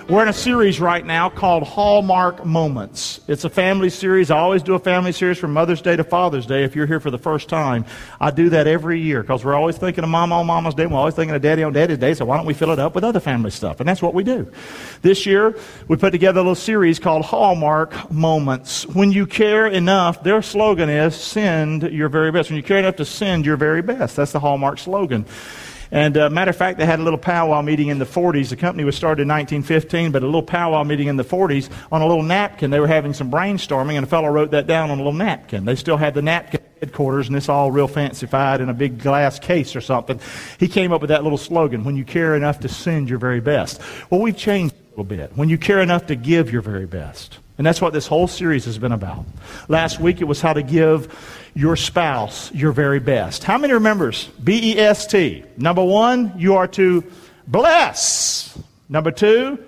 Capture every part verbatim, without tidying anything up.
We're in a series right now called Hallmark Moments. It's a family series. I always do a family series from Mother's Day to Father's Day. If you're here for the first time, I do that every year because we're always thinking of Mama on Mama's Day. We're always thinking of Daddy on Daddy's Day, so why don't we fill it up with other family stuff? And that's what we do. This year, we put together a little series called Hallmark Moments. When you care enough, their slogan is, send your very best. When you care enough to send your very best. That's the Hallmark slogan. And uh, matter of fact, they had a little powwow meeting in the forties. The company was started in nineteen fifteen, but a little powwow meeting in the forties on a little napkin. They were having some brainstorming, and a fellow wrote that down on a little napkin. They still had the napkin headquarters, and it's all real fancified in a big glass case or something. He came up with that little slogan, when you care enough to send your very best. Well, we've changed a little bit. When you care enough to give your very best. And that's what this whole series has been about. Last week, it was how to give your spouse your very best. How many remembers? B E S T. Number one, you are to bless. Number two,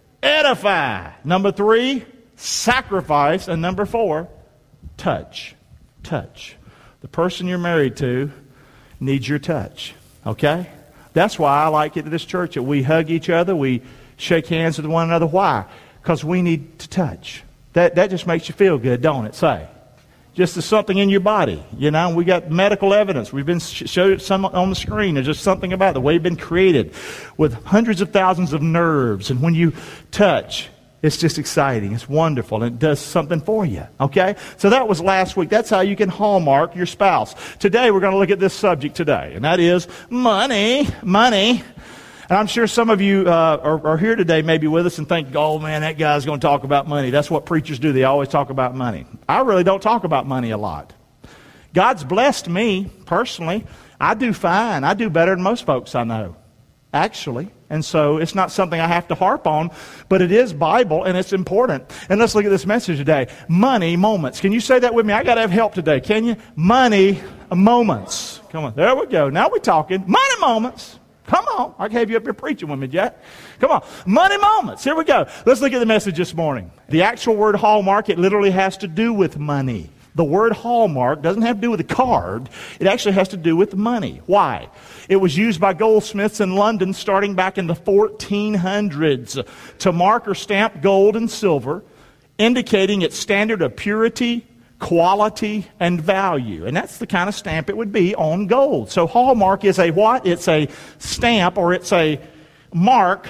edify. Number three, sacrifice. And number four, touch. Touch. The person you're married to needs your touch. Okay? That's why I like it at this church that we hug each other, we shake hands with one another. Why? Because we need to touch. That that just makes you feel good, don't it? Say. Just as something in your body. You know, we got medical evidence. We've been sh- showed some on the screen. There's just something about the way you've been created with hundreds of thousands of nerves. And when you touch, it's just exciting. It's wonderful. And it does something for you. Okay? So that was last week. That's how you can hallmark your spouse. Today, we're going to look at this subject today. And that is money. Money. And I'm sure some of you uh, are, are here today maybe with us and think, oh man, that guy's going to talk about money. That's what preachers do. They always talk about money. I really don't talk about money a lot. God's blessed me personally. I do fine. I do better than most folks I know, actually. And so it's not something I have to harp on, but it is Bible and it's important. And let's look at this message today. Money moments. Can you say that with me? I got to have help today. Can you? Money moments. Come on. There we go. Now we're talking. Money moments. Come on. I have you up here preaching with me, Jack. Come on. Money moments. Here we go. Let's look at the message this morning. The actual word hallmark, it literally has to do with money. The word hallmark doesn't have to do with a card. It actually has to do with money. Why? It was used by goldsmiths in London starting back in the fourteen hundreds to mark or stamp gold and silver, indicating its standard of purity, quality, and value. And that's the kind of stamp it would be on gold. So hallmark is a what? It's a stamp or it's a mark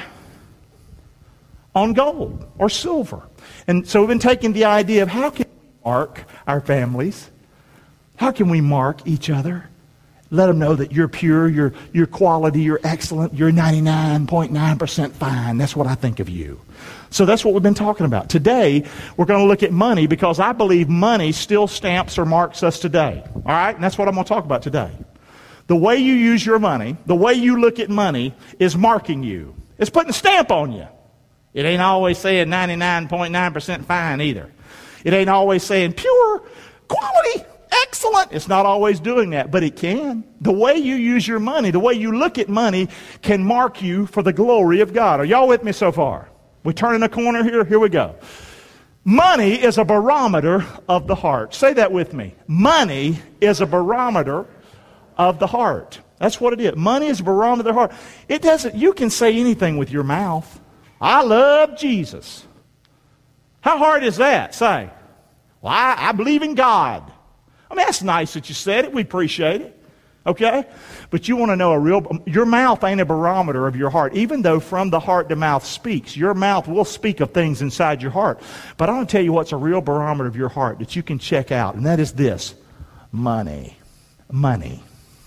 on gold or silver. And so we've been taking the idea of how can we mark our families? How can we mark each other? Let them know that you're pure, you're, you're quality, you're excellent, you're ninety-nine point nine percent fine. That's what I think of you. So that's what we've been talking about. Today, we're going to look at money because I believe money still stamps or marks us today. All right? And that's what I'm going to talk about today. The way you use your money, the way you look at money is marking you. It's putting a stamp on you. It ain't always saying ninety-nine point nine percent fine either. It ain't always saying pure, quality, excellent. It's not always doing that, but it can. The way you use your money, the way you look at money can mark you for the glory of God. Are y'all with me so far? We're turning a corner here. Here we go. Money is a barometer of the heart. Say that with me. Money is a barometer of the heart. That's what it is. Money is a barometer of the heart. It doesn't, you can say anything with your mouth. I love Jesus. How hard is that? Say, well, I, I believe in God. I mean, that's nice that you said it. We appreciate it. Okay? But you want to know a real, your mouth ain't a barometer of your heart. Even though from the heart the mouth speaks, your mouth will speak of things inside your heart. But I want to tell you what's a real barometer of your heart that you can check out, and that is this: money. Money.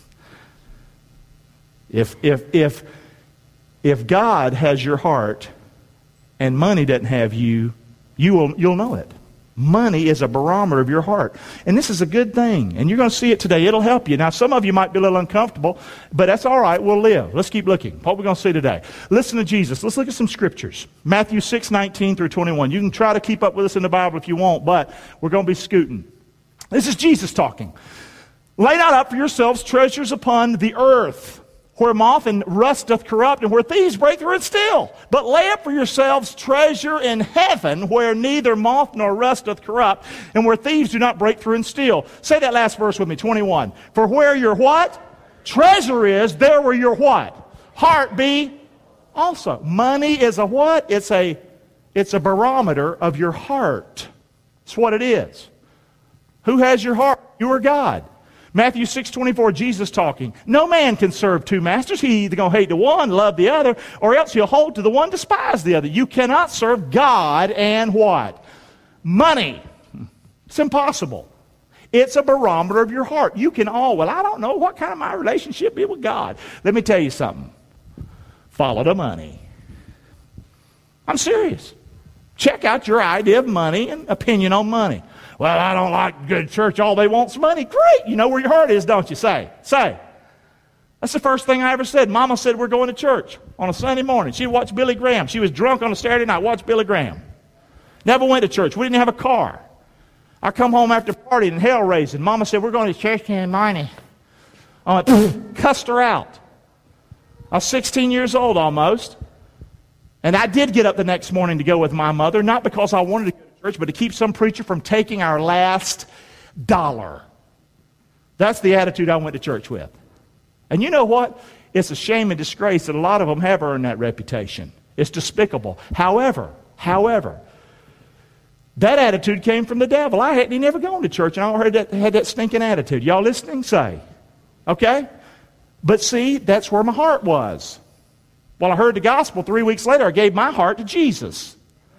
If, if, if, if God has your heart and money doesn't have you, you will, you'll know it. Money is a barometer of your heart. And this is a good thing. And you're going to see it today. It'll help you. Now, some of you might be a little uncomfortable, but that's all right. We'll live. Let's keep looking. What we're going to see today. Listen to Jesus. Let's look at some scriptures. Matthew six, nineteen through twenty-one. You can try to keep up with us in the Bible if you want, but we're going to be scooting. This is Jesus talking. Lay not up for yourselves treasures upon the earth, where moth and rust doth corrupt, and where thieves break through and steal. But lay up for yourselves treasure in heaven, where neither moth nor rust doth corrupt, and where thieves do not break through and steal. Say that last verse with me, twenty-one. For where your what? Treasure is, there will your what? Heart be also. Money is a what? It's a, it's a barometer of your heart. It's what it is. Who has your heart? You or God. Matthew six twenty-four, Jesus talking. No man can serve two masters. He either going to hate the one, love the other, or else he'll hold to the one, despise the other. You cannot serve God and what? Money. It's impossible. It's a barometer of your heart. You can all, well, I don't know what kind of my relationship be with God. Let me tell you something. Follow the money. I'm serious. Check out your idea of money and opinion on money. Well, I don't like good church. All they want's money. Great. You know where your heart is, don't you? Say. Say. That's the first thing I ever said. Mama said we're going to church on a Sunday morning. She watched Billy Graham. She was drunk on a Saturday night, watched Billy Graham. Never went to church. We didn't have a car. I come home after partying and hell raising. Mama said, we're going to church in the morning. I went, cussed her out. I was sixteen years old almost. And I did get up the next morning to go with my mother, not because I wanted to go to church, but to keep some preacher from taking our last dollar. That's the attitude I went to church with. And you know what? It's a shame and disgrace that a lot of them have earned that reputation. It's despicable. However, however, that attitude came from the devil. I hadn't never gone to church, and I already had that, had that stinking attitude. Y'all listening? Say. Okay? But see, that's where my heart was. Well, I heard the gospel. Three weeks later, I gave my heart to Jesus.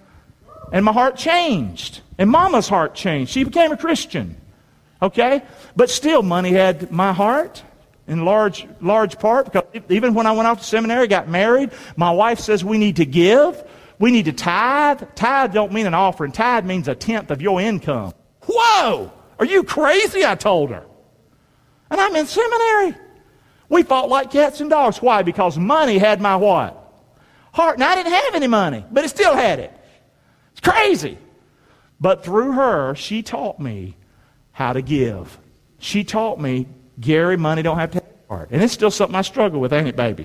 And my heart changed. And Mama's heart changed. She became a Christian. Okay? But still, money had my heart in large, large part. Because even when I went off to seminary, got married, my wife says we need to give. We need to tithe. Tithe don't mean an offering. Tithe means a tenth of your income. Whoa! Are you crazy? I told her. And I'm in seminary. We fought like cats and dogs. Why? Because money had my what? Heart. And I didn't have any money, but it still had it. It's crazy. But through her, she taught me how to give. She taught me, Gary, money don't have to have a heart. And it's still something I struggle with, ain't it, baby?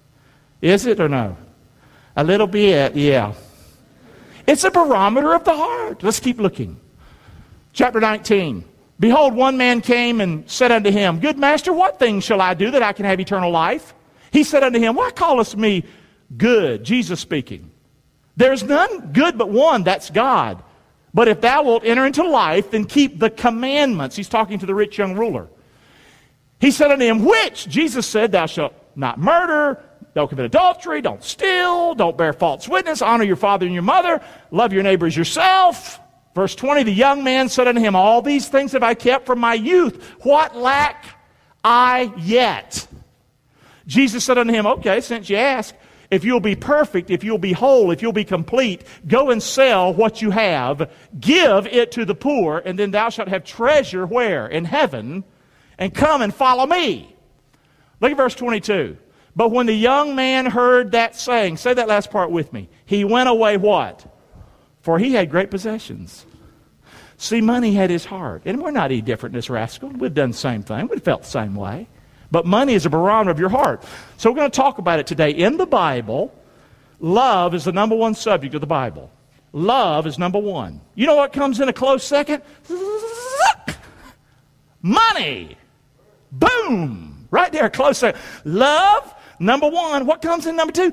Is it or no? A little bit, yeah. It's a barometer of the heart. Let's keep looking. Chapter nineteen. Behold, one man came and said unto him, Good master, what things shall I do that I can have eternal life? He said unto him, Why callest me good? Jesus speaking. There is none good but one, that's God. But if thou wilt enter into life, then keep the commandments. He's talking to the rich young ruler. He said unto him, Which? Jesus said, Thou shalt not murder, don't commit adultery, don't steal, don't bear false witness, honor your father and your mother, love your neighbor as yourself. Verse twenty, the young man said unto him, All these things have I kept from my youth. What lack I yet? Jesus said unto him, Okay, since you ask, if you'll be perfect, if you'll be whole, if you'll be complete, go and sell what you have, give it to the poor, and then thou shalt have treasure where? In heaven, and come and follow me. Look at verse twenty-two. But when the young man heard that saying, say that last part with me, he went away what? For he had great possessions. See, money had his heart. And we're not any different than this rascal. We've done the same thing. We've felt the same way. But money is a barometer of your heart. So we're going to talk about it today. In the Bible, love is the number one subject of the Bible. Love is number one. You know what comes in a close second? Money. Boom. Right there, close second. Love, number one. What comes in number two?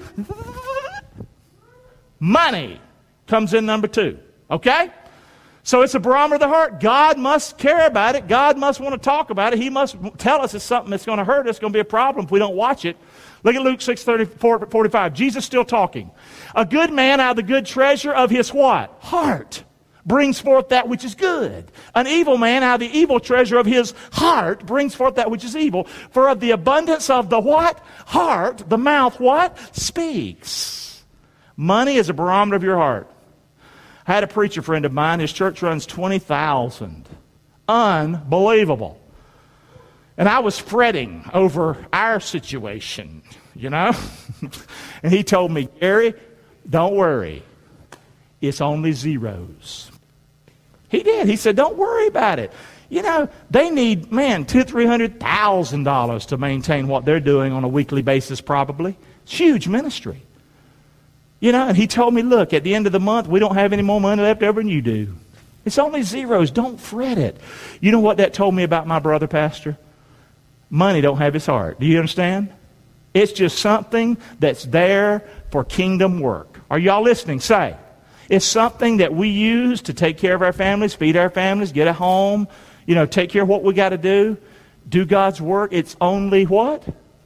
Money comes in number two. Okay? So it's a barometer of the heart. God must care about it. God must want to talk about it. He must tell us it's something that's going to hurt us. It's going to be a problem if we don't watch it. Look at Luke six thirty-four, forty-five. Jesus still talking. A good man out of the good treasure of his what? Heart brings forth that which is good. An evil man out of the evil treasure of his heart brings forth that which is evil. For of the abundance of the what? Heart, the mouth what? Speaks. Money is a barometer of your heart. I had a preacher friend of mine. His church runs twenty thousand. Unbelievable. And I was fretting over our situation, you know. And he told me, Gary, don't worry. It's only zeros. He did. He said, don't worry about it. You know, they need, man, two, three hundred thousand dollars to maintain what they're doing on a weekly basis, probably. It's huge ministry. You know, and he told me, look, at the end of the month, we don't have any more money left over than you do. It's only zeros. Don't fret it. You know what that told me about my brother, Pastor? Money don't have his heart. Do you understand? It's just something that's there for kingdom work. Are y'all listening? Say. It's something that we use to take care of our families, feed our families, get a home, you know, take care of what we got to do, do God's work. It's only what?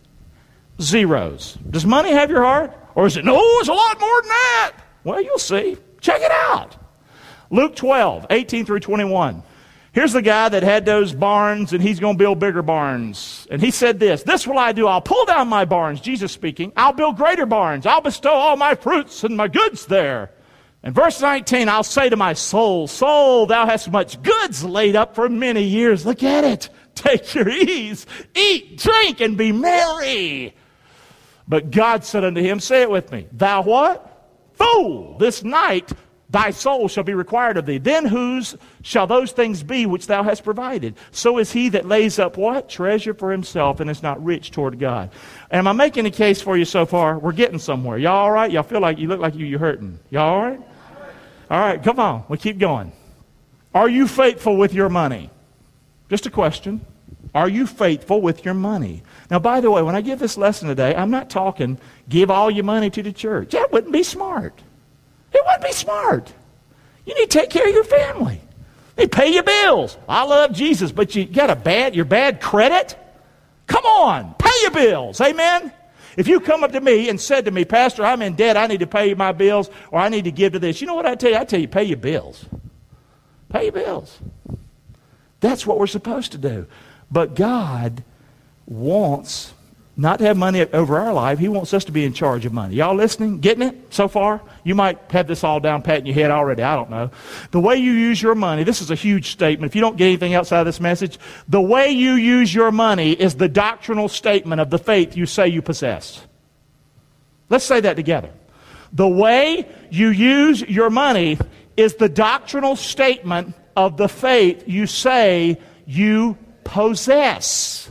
Zeros. Does money have your heart? Or is it, no, it's a lot more than that? Well, you'll see. Check it out. Luke twelve, eighteen through twenty-one. Here's the guy that had those barns, and he's going to build bigger barns. And he said this, this will I do. I'll pull down my barns, Jesus speaking. I'll build greater barns. I'll bestow all my fruits and my goods there. And verse nineteen, I'll say to my soul, soul, thou hast much goods laid up for many years. Look at it. Take your ease. Eat, drink, and be merry. But God said unto him, say it with me, thou what? Fool, this night thy soul shall be required of thee. Then whose shall those things be which thou hast provided? So is he that lays up what? Treasure for himself and is not rich toward God. Am I making a case for you so far? We're getting somewhere. Y'all all right? Y'all feel like you look like you, you're hurting. Y'all all right? All right, come on. We'll keep going. Are you faithful with your money? Just a question. Are you faithful with your money? Now, by the way, when I give this lesson today, I'm not talking give all your money to the church. That wouldn't be smart. It wouldn't be smart. You need to take care of your family. They pay your bills. I love Jesus, but you got a bad, your bad credit? Come on, pay your bills. Amen? If you come up to me and said to me, Pastor, I'm in debt, I need to pay my bills, or I need to give to this. You know what I tell you? I tell you, pay your bills. Pay your bills. That's what we're supposed to do. But God wants not to have money over our life. He wants us to be in charge of money. Y'all listening? Getting it so far? You might have this all down pat in your head already. I don't know. The way you use your money, this is a huge statement. If you don't get anything outside of this message, the way you use your money is the doctrinal statement of the faith you say you possess. Let's say that together. The way you use your money is the doctrinal statement of the faith you say you possess.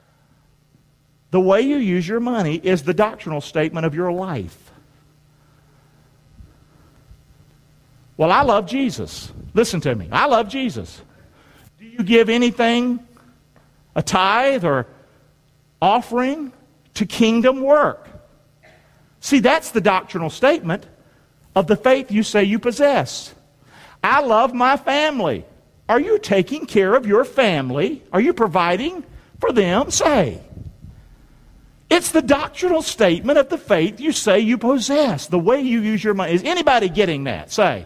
The way you use your money is the doctrinal statement of your life. Well, I love Jesus. Listen to me. I love Jesus. Do you give anything, a tithe or offering, to kingdom work? See, that's the doctrinal statement of the faith you say you possess. I love my family. Are you taking care of your family? Are you providing for them? Say. It's the doctrinal statement of the faith you say you possess, the way you use your money. Is anybody getting that? Say.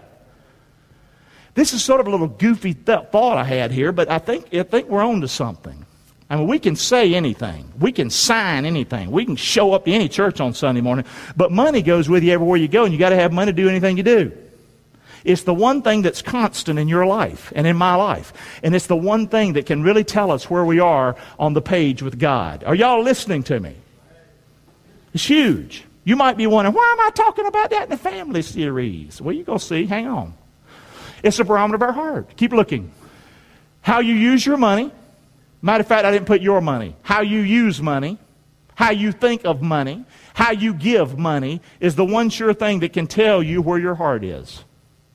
This is sort of a little goofy th- thought I had here, but I think, I think we're on to something. I mean, we can say anything. We can sign anything. We can show up to any church on Sunday morning, but money goes with you everywhere you go, and you got to have money to do anything you do. It's the one thing that's constant in your life and in my life. And it's the one thing that can really tell us where we are on the page with God. Are y'all listening to me? It's huge. You might be wondering, why am I talking about that in the family series? Well, you're going to see. Hang on. It's a barometer of our heart. Keep looking. How you use your money. Matter of fact, I didn't put your money. How you use money. How you think of money. How you give money is the one sure thing that can tell you where your heart is.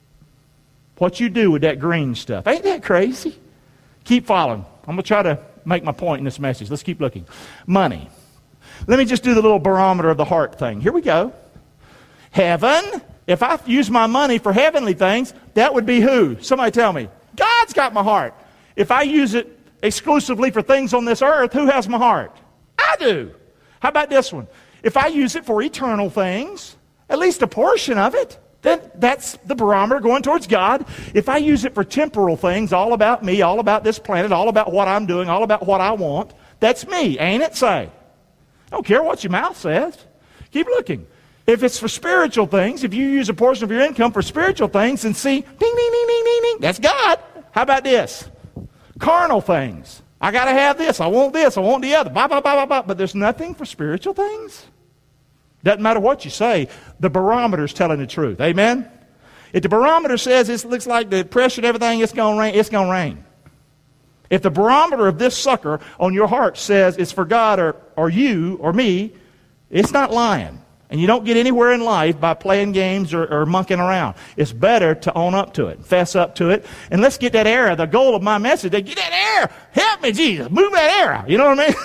What you do with that green stuff. Ain't that crazy? Keep following. I'm going to try to make my point in this message. Let's keep looking. Money. Let me just do the little barometer of the heart thing. Here we go. Heaven. If I use my money for heavenly things, that would be who? Somebody tell me. God's got my heart. If I use it exclusively for things on this earth, who has my heart? I do. How about this one? If I use it for eternal things, at least a portion of it, then that's the barometer going towards God. If I use it for temporal things, all about me, all about this planet, all about what I'm doing, all about what I want, that's me, ain't it? Say. I don't care what your mouth says. Keep looking. If it's for spiritual things, if you use a portion of your income for spiritual things and see, ding, ding, ding, ding, ding, ding, that's God. How about this? Carnal things. I got to have this. I want this. I want the other. Blah, blah, blah, blah, blah. But there's nothing for spiritual things. Doesn't matter what you say. The barometer's telling the truth. Amen? If the barometer says it looks like the pressure and everything, it's going to rain, it's going to rain. If the barometer of this sucker on your heart says it's for God or, or you or me, it's not lying. And you don't get anywhere in life by playing games or, or monkeying around. It's better to own up to it, fess up to it, and let's get that error. The goal of my message is get that error. Help me, Jesus. Move that error. You know what I mean?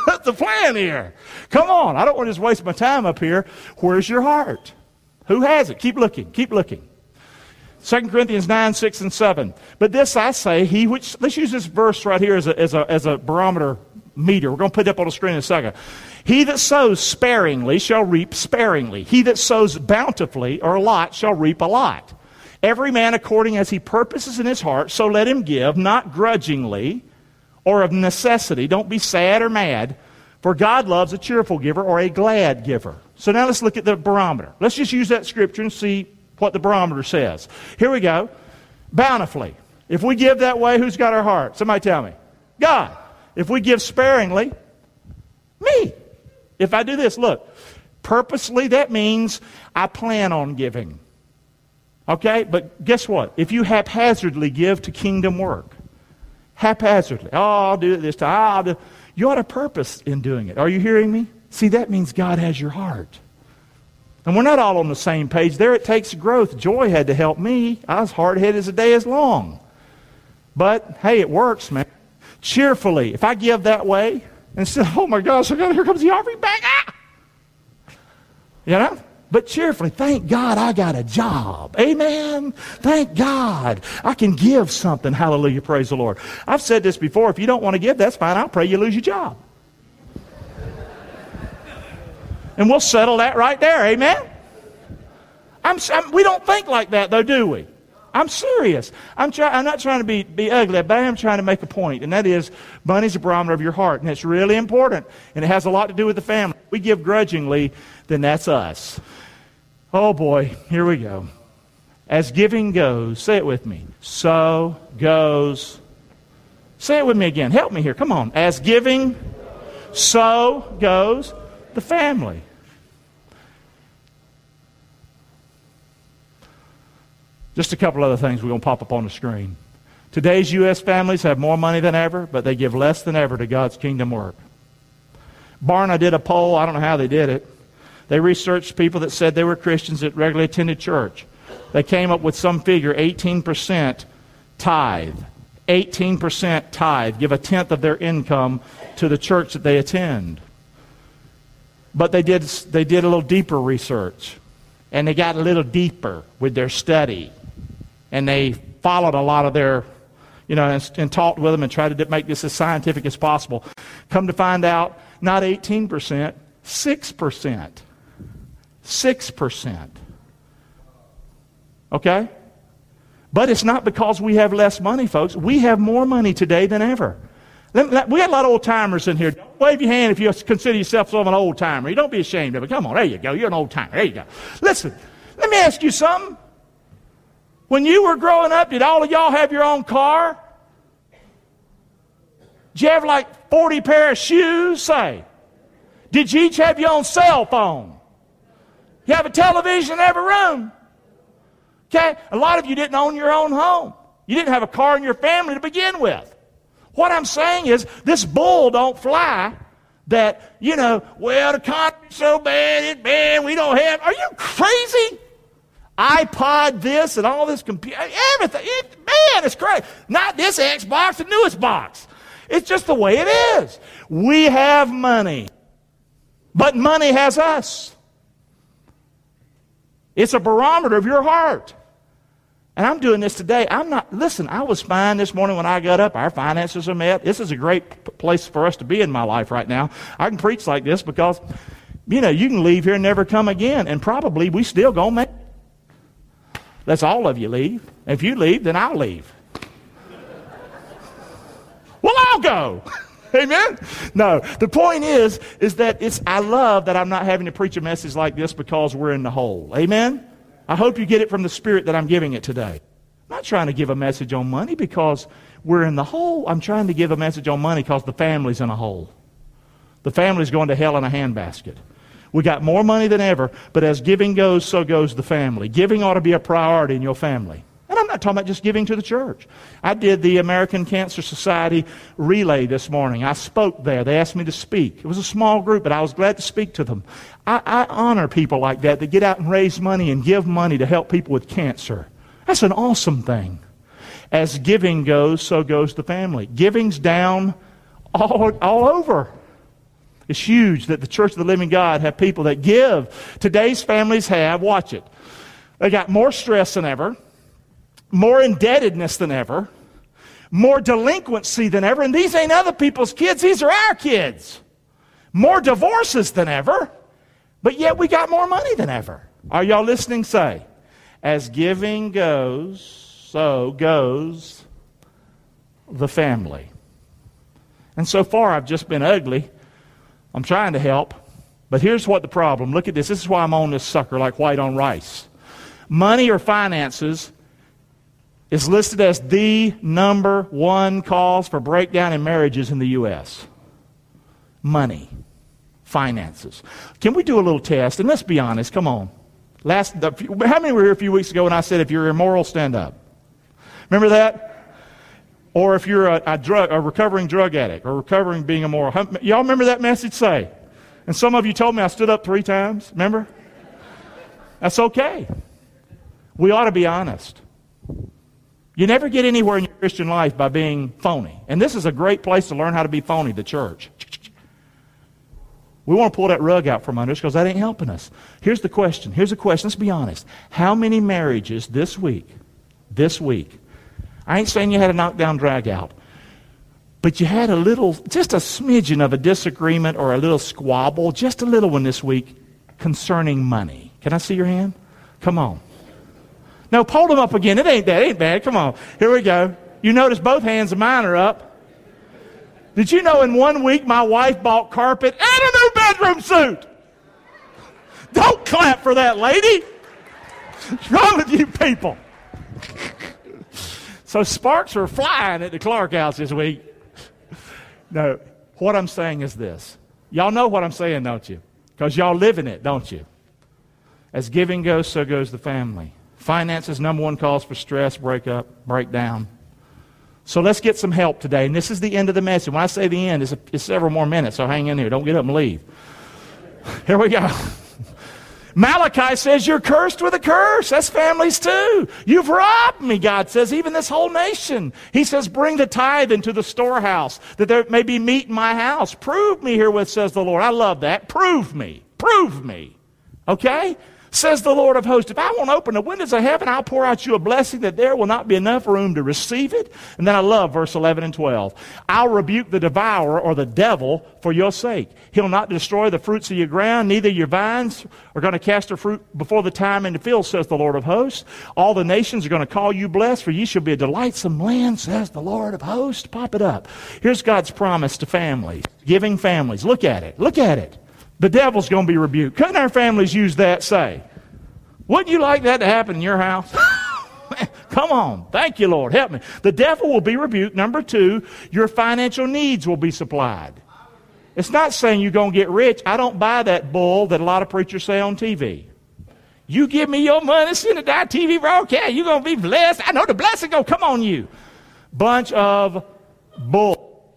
What's the plan here? Come on. I don't want to just waste my time up here. Where's your heart? Who has it? Keep looking. Keep looking. Second Corinthians nine, six, and seven. But this I say, he which, let's use this verse right here as a, as a, as a barometer meter. We're going to put it up on the screen in a second. He that sows sparingly shall reap sparingly. He that sows bountifully or a lot shall reap a lot. Every man according as he purposes in his heart, so let him give, not grudgingly or of necessity. Don't be sad or mad, for God loves a cheerful giver or a glad giver. So now let's look at the barometer. Let's just use that scripture and see what the barometer says. Here we go. Bountifully. If we give that way, who's got our heart? Somebody tell me. God. If we give sparingly, me. If I do this, look. Purposely, that means I plan on giving. Okay? But guess what? If you haphazardly give to kingdom work, haphazardly, oh, I'll do it this time. I'll do, you ought to purpose in doing it. Are you hearing me? See, that means God has your heart. And we're not all on the same page. There it takes growth. Joy had to help me. I was hard-headed as the day is long. But, hey, it works, man. Cheerfully. If I give that way, instead of, oh my gosh, here comes the offering back. Ah! You know? But cheerfully, thank God I got a job. Amen. Thank God I can give something. Hallelujah. Praise the Lord. I've said this before. If you don't want to give, that's fine. I'll pray you lose your job. And we'll settle that right there. Amen. I'm, I'm, we don't think like that, though, do we? I'm serious. I'm, try, I'm not trying to be, be ugly, but I am trying to make a point, and that is money's a barometer of your heart, and it's really important, and it has a lot to do with the family. If we give grudgingly, then that's us. Oh, boy, here we go. As giving goes, say it with me, so goes. Say it with me again. Help me here. Come on. As giving, so goes the family. Just a couple other things we're going to pop up on the screen. Today's U S families have more money than ever, but they give less than ever to God's kingdom work. Barna did a poll. I don't know how they did it. They researched people that said they were Christians that regularly attended church. They came up with some figure, eighteen percent tithe. eighteen percent tithe. Give a tenth of their income to the church that they attend. But they did, they did a little deeper research. And they got a little deeper with their study. And they followed a lot of their, you know, and, and talked with them and tried to make this as scientific as possible. Come to find out, not eighteen percent, six percent. six percent. Okay? But it's not because we have less money, folks. We have more money today than ever. We got a lot of old-timers in here. Don't wave your hand if you consider yourself an old-timer. You don't be ashamed of it. Come on, there you go. You're an old-timer. There you go. Listen, let me ask you something. When you were growing up, did all of y'all have your own car? Did you have like forty pair of shoes? Say. Did you each have your own cell phone? You have a television in every room. Okay? A lot of you didn't own your own home. You didn't have a car in your family to begin with. What I'm saying is, this bull don't fly that, you know, well, the economy's so bad, it's bad, we don't have. Are you crazy? iPod this and all this computer, everything. It, man, it's crazy. Not this Xbox, the newest box. It's just the way it is. We have money, but money has us. It's a barometer of your heart. And I'm doing this today. I'm not, listen, I was fine this morning when I got up. Our finances are met. This is a great p- place for us to be in my life right now. I can preach like this because, you know, you can leave here and never come again. And probably we still going to make it. Let's all of you leave. If you leave, then I'll leave. Well, I'll go. Amen? No, the point is, is that it's, I love that I'm not having to preach a message like this because we're in the hole. Amen? I hope you get it from the Spirit that I'm giving it today. I'm not trying to give a message on money because we're in the hole. I'm trying to give a message on money because the family's in a hole. The family's going to hell in a handbasket. We got more money than ever, but as giving goes, so goes the family. Giving ought to be a priority in your family. And I'm not talking about just giving to the church. I did the American Cancer Society relay this morning. I spoke there. They asked me to speak. It was a small group, but I was glad to speak to them. I, I honor people like that that get out and raise money and give money to help people with cancer. That's an awesome thing. As giving goes, so goes the family. Giving's down all, all over. It's huge that the Church of the Living God have people that give. Today's families have, watch it, they got more stress than ever, more indebtedness than ever, more delinquency than ever, and these ain't other people's kids, these are our kids. More divorces than ever, but yet we got more money than ever. Are y'all listening? Say, as giving goes, so goes the family. And so far I've just been ugly. I'm trying to help, but here's what the problem. Look at this. This is why I'm on this sucker like white on rice. Money or finances is listed as the number one cause for breakdown in marriages in the U S Money, finances. Can we do a little test? And let's be honest, come on. Last, how many were here a few weeks ago when I said if you're immoral, stand up? Remember that? Or if you're a, a drug, a recovering drug addict, or recovering being immoral. How, y'all remember that message? Say. And some of you told me I stood up three times. Remember? That's okay. We ought to be honest. You never get anywhere in your Christian life by being phony. And this is a great place to learn how to be phony, the church. We want to pull that rug out from under us because that ain't helping us. Here's the question. Here's the question. Let's be honest. How many marriages this week, this week, I ain't saying you had a knockdown drag out, but you had a little, just a smidgen of a disagreement or a little squabble, just a little one this week concerning money. Can I see your hand? Come on. No, pull them up again. It ain't that. It ain't bad. Come on. Here we go. You notice both hands of mine are up. Did you know in one week my wife bought carpet and a new bedroom suit? Don't clap for that, lady. What's wrong with you people? So sparks are flying at the Clark house this week. No, what I'm saying is this. Y'all know what I'm saying, don't you? Because y'all live in it, don't you? As giving goes, so goes the family. Finances, number one cause for stress, breakup, breakdown. So let's get some help today. And this is the end of the message. When I say the end, it's, a, it's several more minutes, so hang in here. Don't get up and leave. Here we go. Malachi says you're cursed with a curse. That's families too. You've robbed me, God says, even this whole nation. He says, bring the tithe into the storehouse, that there may be meat in my house. Prove me herewith, says the Lord. I love that. Prove me. Prove me. Okay? Says the Lord of hosts, if I won't open the windows of heaven, I'll pour out you a blessing that there will not be enough room to receive it. And then I love verse eleven and twelve. I'll rebuke the devourer or the devil for your sake. He'll not destroy the fruits of your ground, neither your vines are going to cast their fruit before the time in the field, says the Lord of hosts. All the nations are going to call you blessed, for ye shall be a delightsome land, says the Lord of hosts. Pop it up. Here's God's promise to families, giving families. Look at it. Look at it. The devil's going to be rebuked. Couldn't our families use that, say? Wouldn't you like that to happen in your house? Come on. Thank you, Lord. Help me. The devil will be rebuked. Number two, your financial needs will be supplied. It's not saying you're going to get rich. I don't buy that bull that a lot of preachers say on T V. You give me your money, send it to T V broadcast, you're going to be blessed. I know the blessing going to come on you. Bunch of bull.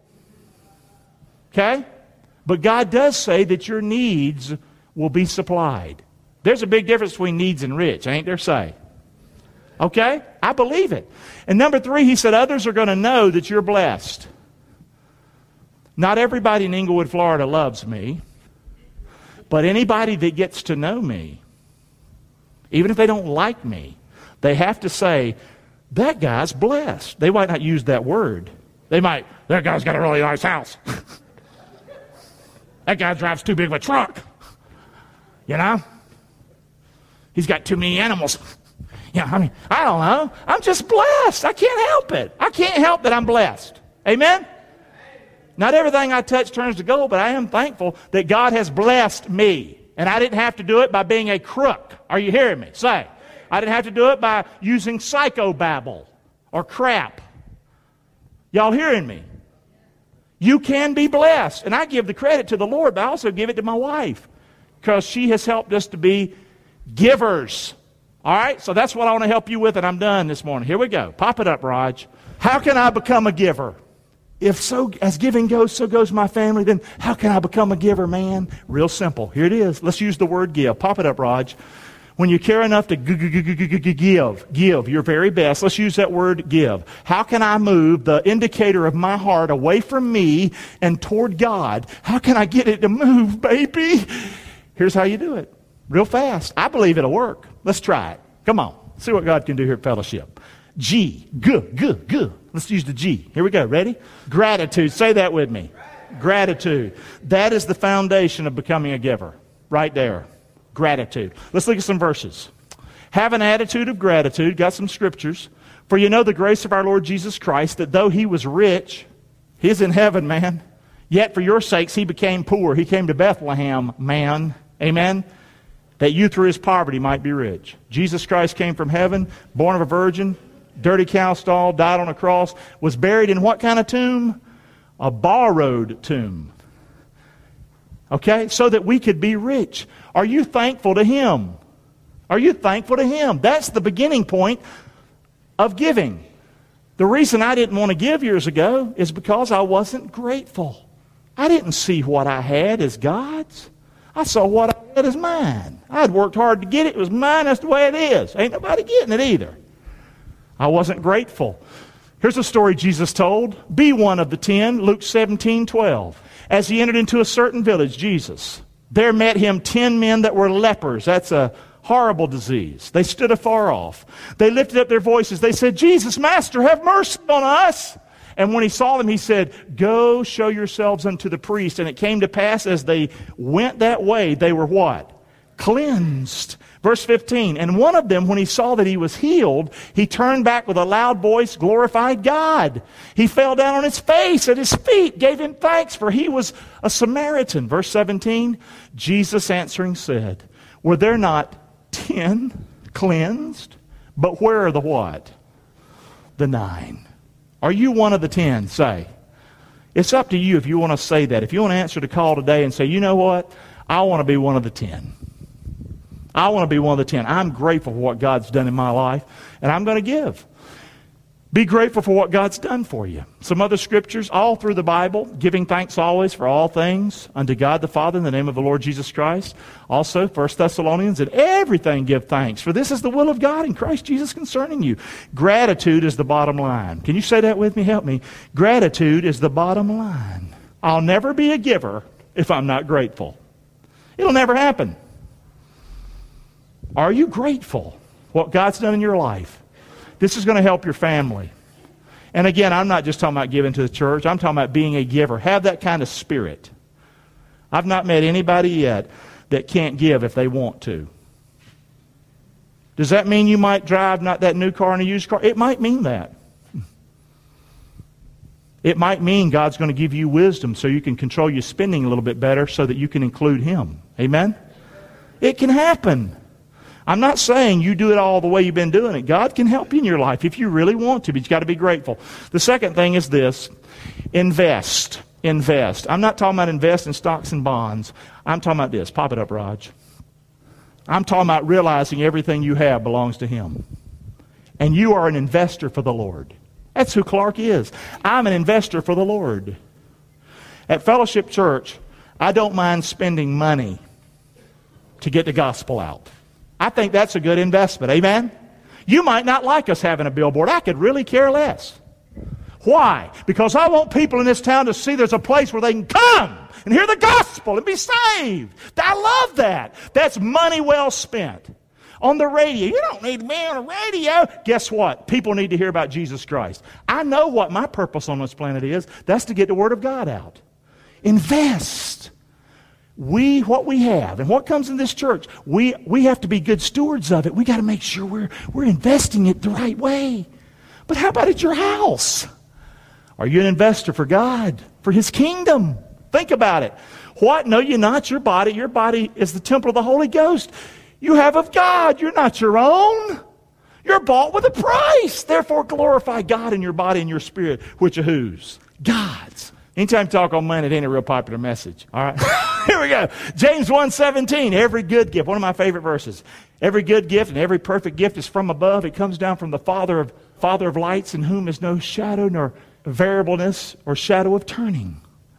Okay? But God does say that your needs will be supplied. There's a big difference between needs and rich, ain't there, say? Okay? I believe it. And number three, he said, others are going to know that you're blessed. Not everybody in Englewood, Florida loves me, but anybody that gets to know me, even if they don't like me, they have to say, that guy's blessed. They might not use that word. They might, that guy's got a really nice house. That guy drives too big of a truck. You know? He's got too many animals. Yeah, I mean, I don't know. I'm just blessed. I can't help it. I can't help that I'm blessed. Amen? Not everything I touch turns to gold, but I am thankful that God has blessed me. And I didn't have to do it by being a crook. Are you hearing me? Say. I didn't have to do it by using psychobabble or crap. Y'all hearing me? You can be blessed. And I give the credit to the Lord, but I also give it to my wife because she has helped us to be givers. All right? So that's what I want to help you with, and I'm done this morning. Here we go. Pop it up, Raj. How can I become a giver? If so, as giving goes, so goes my family, then how can I become a giver, man? Real simple. Here it is. Let's use the word give. Pop it up, Raj. When you care enough to g- g- g- g- g- g- give, give your very best. Let's use that word give. How can I move the indicator of my heart away from me and toward God? How can I get it to move, baby? Here's how you do it. Real fast. I believe it'll work. Let's try it. Come on. See what God can do here at Fellowship. G. G. G. G. Let's use the G. Here we go. Ready? Gratitude. Say that with me. Gratitude. That is the foundation of becoming a giver. Right there. Gratitude. Let's look at some verses. Have an attitude of gratitude. Got some scriptures. For you know the grace of our Lord Jesus Christ, that though he was rich, he's in heaven, man. Yet for your sakes he became poor. He came to Bethlehem, man. Amen. That you through his poverty might be rich. Jesus Christ came from heaven, born of a virgin, dirty cow stall, died on a cross, was buried in what kind of tomb? A borrowed tomb. Okay? So that we could be rich. Are you thankful to him? Are you thankful to him? That's the beginning point of giving. The reason I didn't want to give years ago is because I wasn't grateful. I didn't see what I had as God's. I saw what I had as mine. I'd worked hard to get it. It was mine. That's the way it is. Ain't nobody getting it either. I wasn't grateful. Here's a story Jesus told. Be one of the ten, Luke seventeen twelve. As he entered into a certain village, Jesus, there met him ten men that were lepers. That's a horrible disease. They stood afar off. They lifted up their voices. They said, Jesus, Master, have mercy on us. And when he saw them, he said, go show yourselves unto the priest. And it came to pass as they went that way, they were what? Cleansed. Verse fifteen, and one of them, when he saw that he was healed, he turned back with a loud voice, glorified God. He fell down on his face at his feet, gave him thanks, for he was a Samaritan. Verse seventeen, Jesus answering said, were there not ten cleansed? But where are the what? The nine. Are you one of the ten? Say. It's up to you if you want to say that. If you want to answer the call today and say, you know what? I want to be one of the ten. I want to be one of the ten. I'm grateful for what God's done in my life, and I'm going to give. Be grateful for what God's done for you. Some other scriptures all through the Bible, giving thanks always for all things unto God the Father in the name of the Lord Jesus Christ. Also, First Thessalonians, in everything give thanks, for this is the will of God in Christ Jesus concerning you. Gratitude is the bottom line. Can you say that with me? Help me. Gratitude is the bottom line. I'll never be a giver if I'm not grateful. It'll never happen. Are you grateful for what God's done in your life? This is going to help your family. And again, I'm not just talking about giving to the church. I'm talking about being a giver. Have that kind of spirit. I've not met anybody yet that can't give if they want to. Does that mean you might drive not that new car and a used car? It might mean that. It might mean God's going to give you wisdom so you can control your spending a little bit better so that you can include him. Amen? It can happen. I'm not saying you do it all the way you've been doing it. God can help you in your life if you really want to, but you've got to be grateful. The second thing is this. Invest. Invest. I'm not talking about invest in stocks and bonds. I'm talking about this. Pop it up, Raj. I'm talking about realizing everything you have belongs to him. And you are an investor for the Lord. That's who Clark is. I'm an investor for the Lord. At Fellowship Church, I don't mind spending money to get the gospel out. I think that's a good investment. Amen? You might not like us having a billboard. I could really care less. Why? Because I want people in this town to see there's a place where they can come and hear the gospel and be saved. I love that. That's money well spent. On the radio, you don't need to be on the radio. Guess what? People need to hear about Jesus Christ. I know what my purpose on this planet is. That's to get the Word of God out. Invest. We, what we have, and what comes in this church, we, we have to be good stewards of it. We got to make sure we're, we're investing it the right way. But how about at your house? Are you an investor for God, for his kingdom? Think about it. What? No, you're not. Your body, your body is the temple of the Holy Ghost. You have of God. You're not your own. You're bought with a price. Therefore, glorify God in your body and your spirit, which are whose? God's. Anytime you talk on money, it ain't a real popular message. All right? Here we go. James one seventeen. Every good gift. One of my favorite verses. Every good gift and every perfect gift is from above. It comes down from the Father of Father of lights, in whom is no shadow nor variableness or shadow of turning.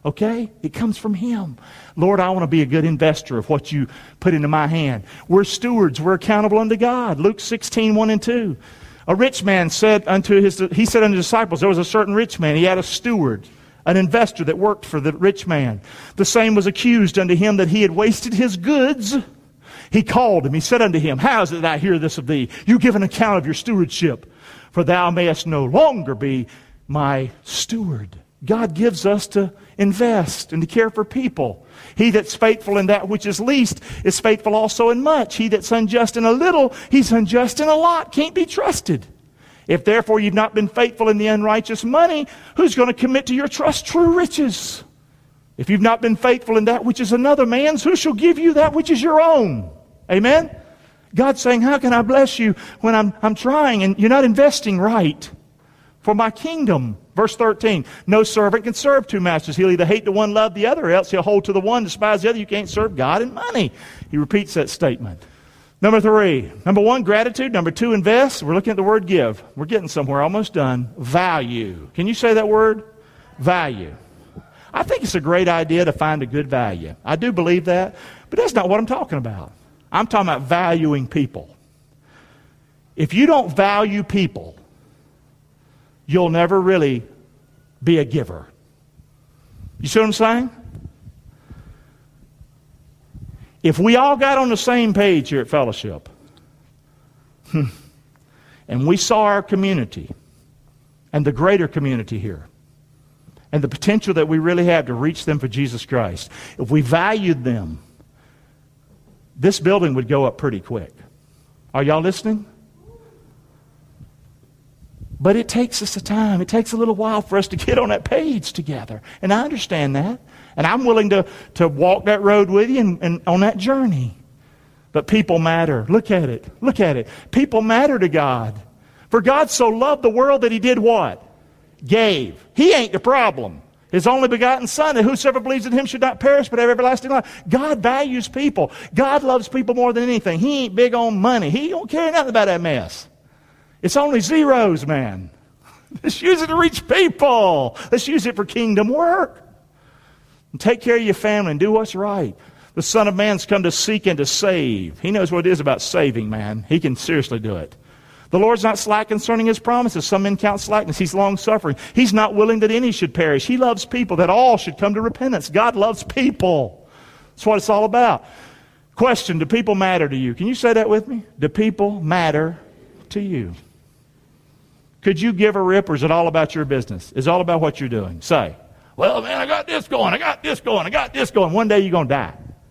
Okay? It comes from Him. Lord, I want to be a good investor of what you put into my hand. We're stewards. We're accountable unto God. Luke sixteen, one and two. A rich man said unto his, he said unto his disciples, there was a certain rich man. He had a steward, an investor that worked for the rich man. The same was accused unto him that he had wasted his goods. He called him. He said unto him, how is it that I hear this of thee? You give an account of your stewardship, for thou mayest no longer be my steward. God gives us to invest and to care for people. He that's faithful in that which is least is faithful also in much. He that's unjust in a little, he's unjust in a lot. Can't be trusted. If therefore you've not been faithful in the unrighteous money, who's going to commit to your trust true riches? If you've not been faithful in that which is another man's, who shall give you that which is your own? Amen? God's saying, how can I bless you when I'm, I'm trying and you're not investing right for my kingdom? Verse thirteen, no servant can serve two masters. He'll either hate the one, love the other, or else he'll hold to the one, despise the other. You can't serve God and money. He repeats that statement. Number three, number one, gratitude. Number two, invest. We're looking at the word give. We're getting somewhere, almost done. Value. Can you say that word? Value. I think it's a great idea to find a good value. I do believe that, but that's not what I'm talking about. I'm talking about valuing people. If you don't value people, you'll never really be a giver. You see what I'm saying? If we all got on the same page here at Fellowship, and we saw our community and the greater community here, and the potential that we really have to reach them for Jesus Christ, if we valued them, this building would go up pretty quick. Are y'all listening? But it takes us a time. It takes a little while for us to get on that page together. And I understand that. And I'm willing to, to walk that road with you and, and on that journey. But people matter. Look at it. Look at it. People matter to God. For God so loved the world that He did what? Gave. He ain't the problem. His only begotten Son, that whosoever believes in Him should not perish but have everlasting life. God values people. God loves people more than anything. He ain't big on money. He don't care nothing about that mess. It's only zeros, man. Let's use it to reach people. Let's use it for kingdom work. And take care of your family and do what's right. The Son of Man's come to seek and to save. He knows what it is about saving, man. He can seriously do it. The Lord's not slack concerning His promises. Some men count slackness. He's long-suffering. He's not willing that any should perish. He loves people, that all should come to repentance. God loves people. That's what it's all about. Question, do people matter to you? Can you say that with me? Do people matter to you? Could you give a rip, or is it all about your business? Is it all about what you're doing? Say, well, man, I got this going, I got this going, I got this going. One day you're going to die.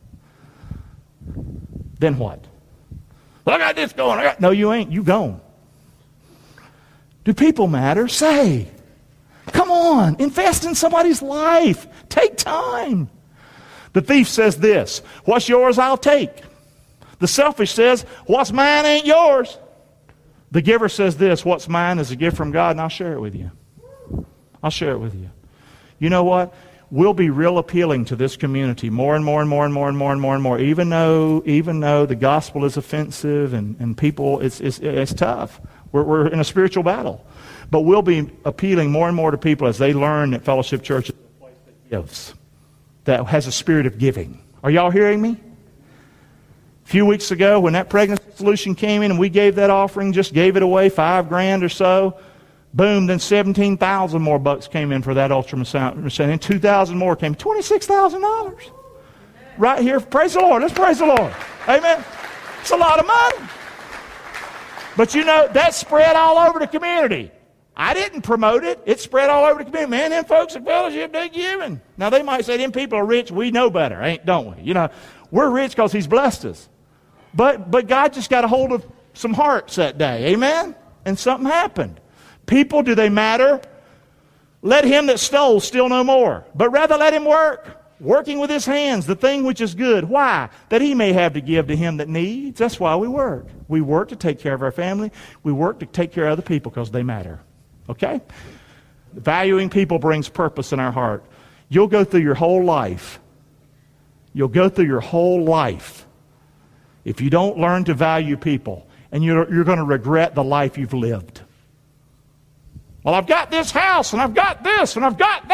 Then what? Well, I got this going, I got... No, you ain't. You gone. Do people matter? Say. Come on. Invest in somebody's life. Take time. The thief says this, what's yours, I'll take. The selfish says, what's mine ain't yours. The giver says this, what's mine is a gift from God, and I'll share it with you. I'll share it with you. You know what? We'll be real appealing to this community more and more and more and more and more and more and more, even though even though the gospel is offensive and, and people, it's, it's, it's tough. We're, we're in a spiritual battle. But we'll be appealing more and more to people as they learn that Fellowship Church is a place that gives, that has a spirit of giving. Are y'all hearing me? A few weeks ago, when that pregnancy solution came in and we gave that offering, just gave it away, five grand or so, boom, then seventeen thousand more bucks came in for that ultrasound, and two thousand more came, twenty-six thousand dollars. Right here, praise the Lord, let's praise the Lord. Amen. It's a lot of money. But you know, that spread all over the community. I didn't promote it. It spread all over the community. Man, them folks at Fellowship, they're giving. Now, they might say, them people are rich. We know better, ain't, don't we? You know, we're rich because He's blessed us. But but God just got a hold of some hearts that day. Amen? And something happened. People, do they matter? Let him that stole steal no more, but rather let him work, working with his hands, the thing which is good. Why? That he may have to give to him that needs. That's why we work. We work to take care of our family. We work to take care of other people because they matter. Okay? Valuing people brings purpose in our heart. You'll go through your whole life. You'll go through your whole life if you don't learn to value people, and you're, you're going to regret the life you've lived. Well, I've got this house, and I've got this, and I've got that.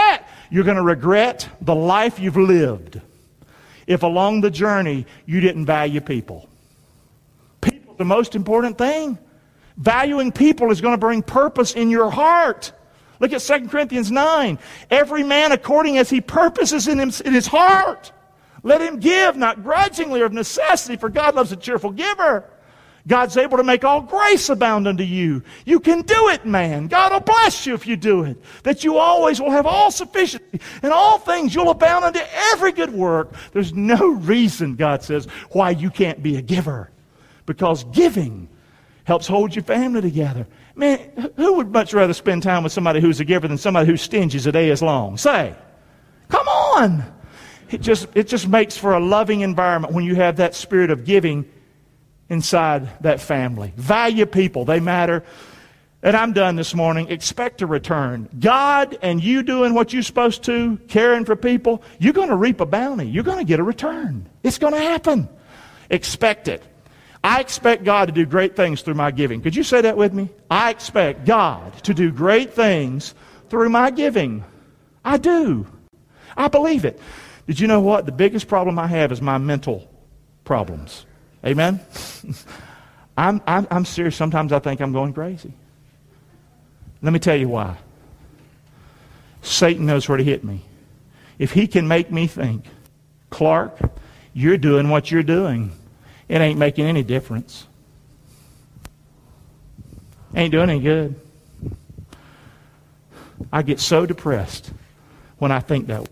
You're going to regret the life you've lived if along the journey you didn't value people. People are the most important thing. Valuing people is going to bring purpose in your heart. Look at Second Corinthians nine. Every man according as he purposes in, him, in his heart. Let him give, not grudgingly or of necessity, for God loves a cheerful giver. God's able to make all grace abound unto you. You can do it, man. God will bless you if you do it. That you always will have all sufficiency. In all things you'll abound unto every good work. There's no reason, God says, why you can't be a giver. Because giving helps hold your family together. Man, who would much rather spend time with somebody who's a giver than somebody who's stingy as a day is long? Say, come on. It just, it just makes for a loving environment when you have that spirit of giving inside that family. Value people. They matter. And I'm done this morning. Expect a return. God and you doing what you're supposed to, caring for people, you're going to reap a bounty. You're going to get a return. It's going to happen. Expect it. I expect God to do great things through my giving. Could you say that with me? I expect God to do great things through my giving. I do. I believe it. Did you know what? The biggest problem I have is my mental problems. Amen? I'm, I'm, I'm serious. Sometimes I think I'm going crazy. Let me tell you why. Satan knows where to hit me. If he can make me think, Clark, you're doing what you're doing, it ain't making any difference. Ain't doing any good. I get so depressed when I think that way.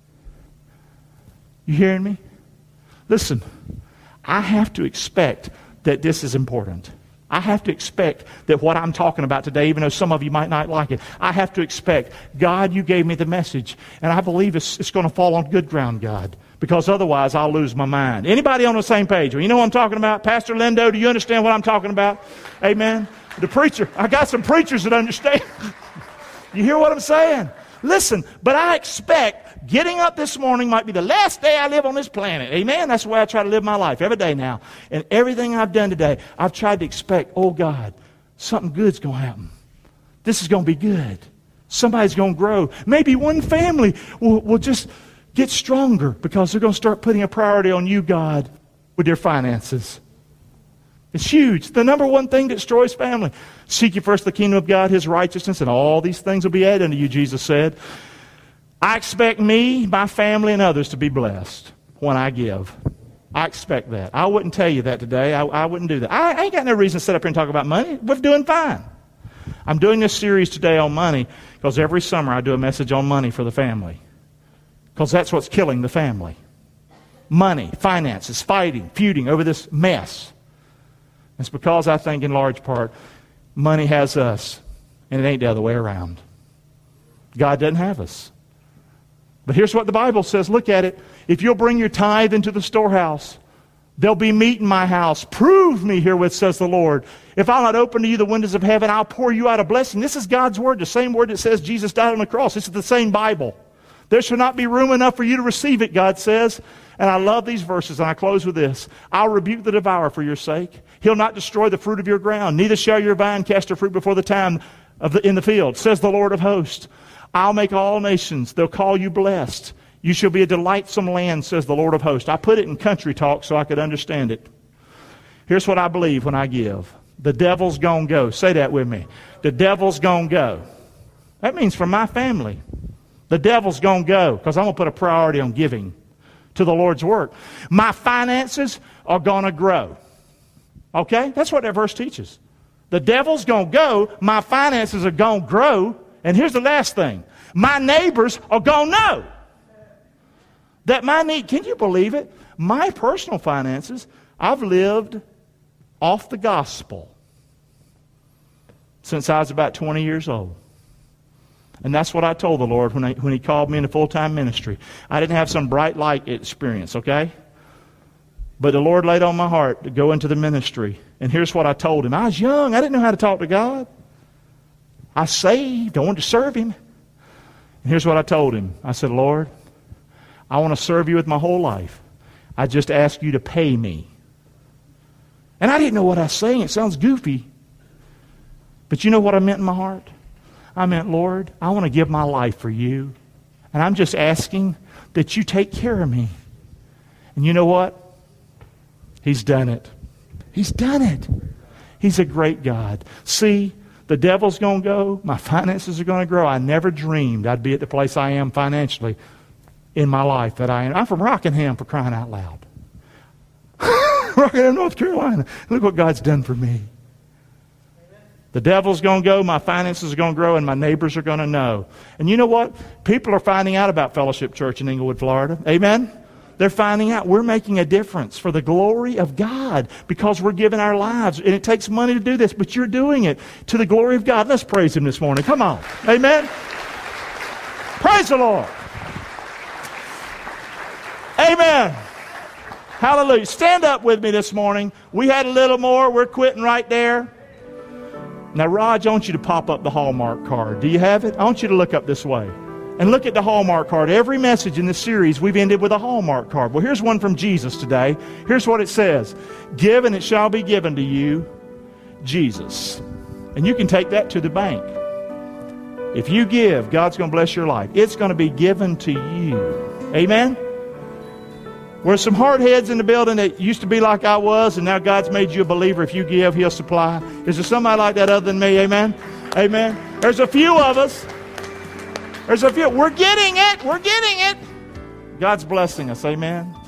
You hearing me? Listen, I have to expect that this is important. I have to expect that what I'm talking about today, even though some of you might not like it, I have to expect, God, you gave me the message, and I believe it's, it's going to fall on good ground, God, because otherwise I'll lose my mind. Anybody on the same page? Well, you know what I'm talking about? Pastor Lindo, do you understand what I'm talking about? Amen? The preacher, I got some preachers that understand. You hear what I'm saying? Listen, but I expect getting up this morning might be the last day I live on this planet. Amen? That's the way I try to live my life every day now. And everything I've done today, I've tried to expect, oh God, something good's going to happen. This is going to be good. Somebody's going to grow. Maybe one family will, will just get stronger because they're going to start putting a priority on you, God, with their finances. It's huge. The number one thing that destroys family. Seek ye first the kingdom of God, His righteousness, and all these things will be added unto you, Jesus said. I expect me, my family, and others to be blessed when I give. I expect that. I wouldn't tell you that today. I, I wouldn't do that. I, I ain't got no reason to sit up here and talk about money. We're doing fine. I'm doing this series today on money because every summer I do a message on money for the family. Because that's what's killing the family. Money, finances, fighting, feuding over this mess. It's because I think in large part, money has us, and it ain't the other way around. God doesn't have us. But here's what the Bible says. Look at it. If you'll bring your tithe into the storehouse, there'll be meat in my house. Prove me herewith, says the Lord. If I'll not open to you the windows of heaven, I'll pour you out a blessing. This is God's word, the same word that says Jesus died on the cross. This is the same Bible. There shall not be room enough for you to receive it, God says. And I love these verses, and I close with this. I'll rebuke the devourer for your sake. He'll not destroy the fruit of your ground. Neither shall your vine cast her fruit before the time of the, in the field, says the Lord of hosts. I'll make all nations. They'll call you blessed. You shall be a delightsome land, says the Lord of hosts. I put it in country talk so I could understand it. Here's what I believe when I give. The devil's gonna go. Say that with me. The devil's gonna go. That means for my family. The devil's gonna go because I'm gonna put a priority on giving to the Lord's work. My finances are gonna grow. Okay? That's what that verse teaches. The devil's gonna go. My finances are gonna grow. And here's the last thing. My neighbors are gonna know that my need, can you believe it? My personal finances, I've lived off the gospel since I was about twenty years old. And that's what I told the Lord when, I, when He called me into full-time ministry. I didn't have some bright light experience, okay? But the Lord laid on my heart to go into the ministry. And here's what I told Him. I was young. I didn't know how to talk to God. I saved. I wanted to serve Him. And here's what I told Him. I said, Lord, I want to serve You with my whole life. I just ask You to pay me. And I didn't know what I was saying. It sounds goofy. But you know what I meant in my heart? I meant, Lord, I want to give my life for You. And I'm just asking that you take care of me. And you know what? He's done it. He's done it. He's a great God. See, the devil's going to go. My finances are going to grow. I never dreamed I'd be at the place I am financially in my life that I am. I'm from Rockingham, for crying out loud. Rockingham, North Carolina. Look what God's done for me. The devil's going to go, my finances are going to grow, and my neighbors are going to know. And you know what? People are finding out about Fellowship Church in Englewood, Florida. Amen? They're finding out we're making a difference for the glory of God because we're giving our lives. And it takes money to do this, but you're doing it to the glory of God. Let's praise Him this morning. Come on. Amen? Praise the Lord. Amen. Hallelujah. Stand up with me this morning. We had a little more. We're quitting right there. Now, Raj, I want you to pop up the Hallmark card. Do you have it? I want you to look up this way. And look at the Hallmark card. Every message in this series, we've ended with a Hallmark card. Well, here's one from Jesus today. Here's what it says. Give and it shall be given to you, Jesus. And you can take that to the bank. If you give, God's going to bless your life. It's going to be given to you. Amen? There's some hard heads in the building that used to be like I was, and now God's made you a believer. If you give, He'll supply. Is there somebody like that other than me? Amen? Amen? There's a few of us. There's a few. We're getting it. We're getting it. God's blessing us. Amen?